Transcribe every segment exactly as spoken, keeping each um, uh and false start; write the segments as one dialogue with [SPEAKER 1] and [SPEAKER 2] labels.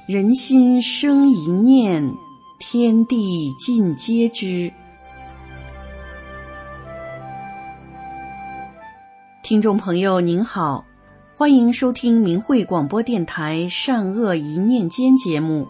[SPEAKER 1] 人心生一念，天地尽皆知。听众朋友您好，欢迎收听明慧广播电台善恶一念间节目。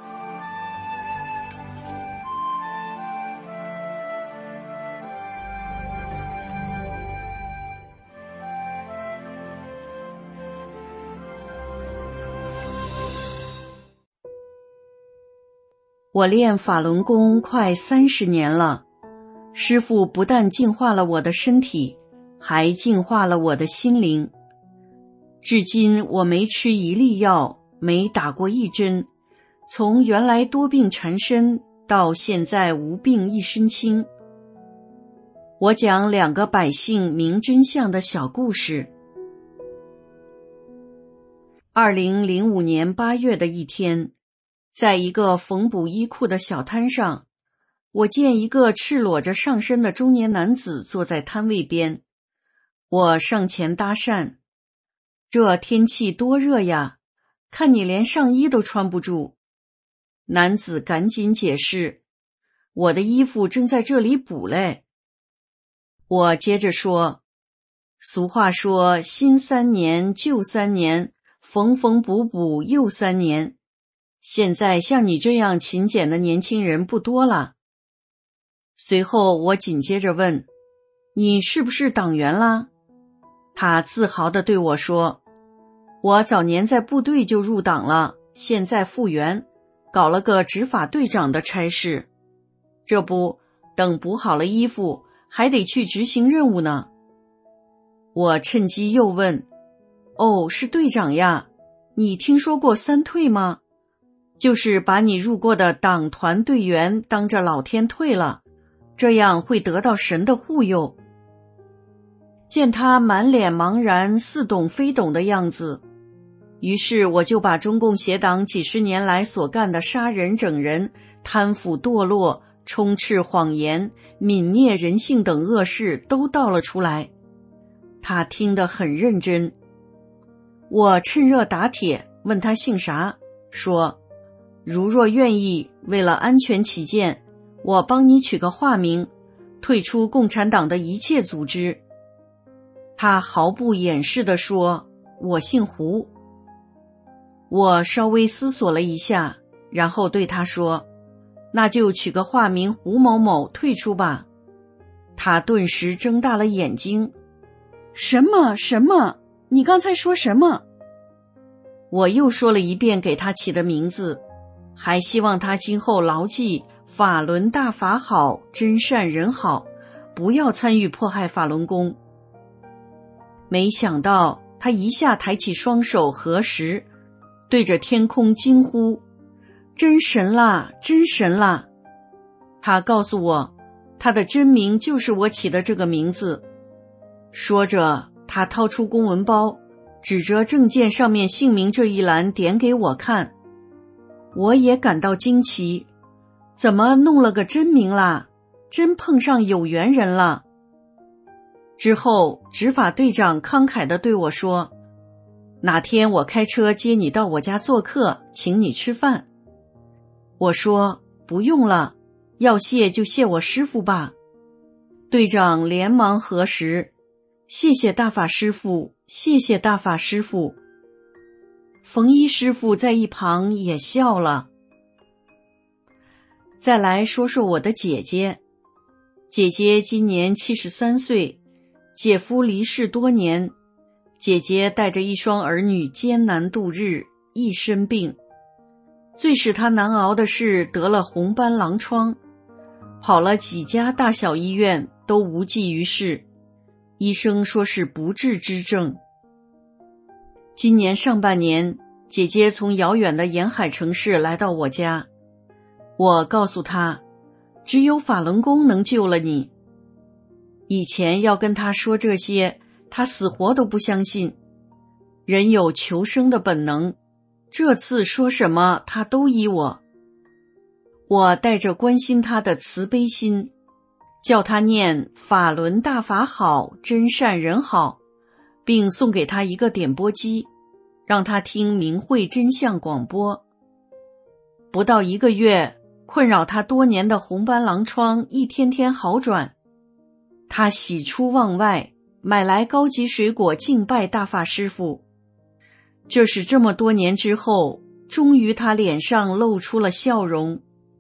[SPEAKER 1] 我练法轮功快三十年了，师父不但净化了我的身体，还净化了我的心灵。至今我没吃一粒药，没打过一针，从原来多病缠身到现在无病一身轻。我讲两个百姓明真相的小故事。二零零五年八月的一天，在一个缝补衣裤的小摊上，我见一个赤裸着上身的中年男子坐在摊位边。我上前搭讪：这天气多热呀，看你连上衣都穿不住。男子赶紧解释：我的衣服正在这里补嘞。我接着说：俗话说新三年旧三年，缝缝补补又三年，现在像你这样勤俭的年轻人不多了。随后我紧接着问：你是不是党员啦？他自豪地对我说：我早年在部队就入党了，现在复员，搞了个执法队长的差事。这不，等补好了衣服，还得去执行任务呢。我趁机又问：哦，是队长呀，你听说过三退吗？就是把你入过的党团队员当着老天退了，这样会得到神的护佑。见他满脸茫然似懂非懂的样子，于是我就把中共协党几十年来所干的杀人整人、贪腐堕落、充斥谎言、泯灭人性等恶事都道了出来。他听得很认真。我趁热打铁问他姓啥，说：如若愿意，为了安全起见，我帮你取个化名，退出共产党的一切组织。他毫不掩饰地说：我姓胡。我稍微思索了一下，然后对他说：那就取个化名胡某某退出吧。他顿时睁大了眼睛：什么什么？你刚才说什么？我又说了一遍给他起的名字，还希望他今后牢记法轮大法好，真善人好，不要参与迫害法轮功。没想到他一下抬起双手合十，对着天空惊呼：真神啦，真神啦！他告诉我，他的真名就是我起的这个名字。说着，他掏出公文包，指着证件上面姓名这一栏点给我看。我也感到惊奇，怎么弄了个真名啦？真碰上有缘人了。之后，执法队长慷慨地对我说：哪天我开车接你到我家做客，请你吃饭。我说：不用了，要谢就谢我师父吧。队长连忙合十：谢谢大法师父，谢谢大法师父。冯一师傅在一旁也笑了。再来说说我的姐姐。姐姐今年七十三岁，姐夫离世多年，姐姐带着一双儿女艰难度日，一身病。最使她难熬的是得了红斑狼疮，跑了几家大小医院都无济于事，医生说是不治之症。今年上半年，姐姐从遥远的沿海城市来到我家，我告诉她，只有法轮功能救了你。以前要跟她说这些，她死活都不相信。人有求生的本能，这次说什么她都依我。我带着关心她的慈悲心，叫她念法轮大法好，真善人好，并送给她一个点播机，让她听明慧真相广播。 不到一个月，困扰他多年的红斑狼疮一天天好转。他喜出望外，买来高级水果敬拜大法师父。这是这么多年之后，终于他脸上露出了笑容。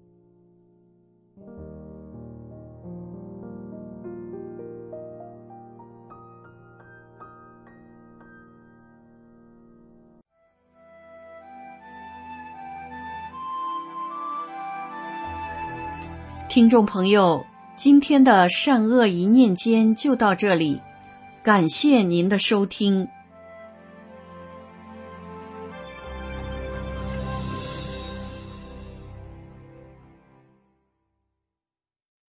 [SPEAKER 1] 听众朋友，今天的善恶一念间就到这里，感谢您的收听。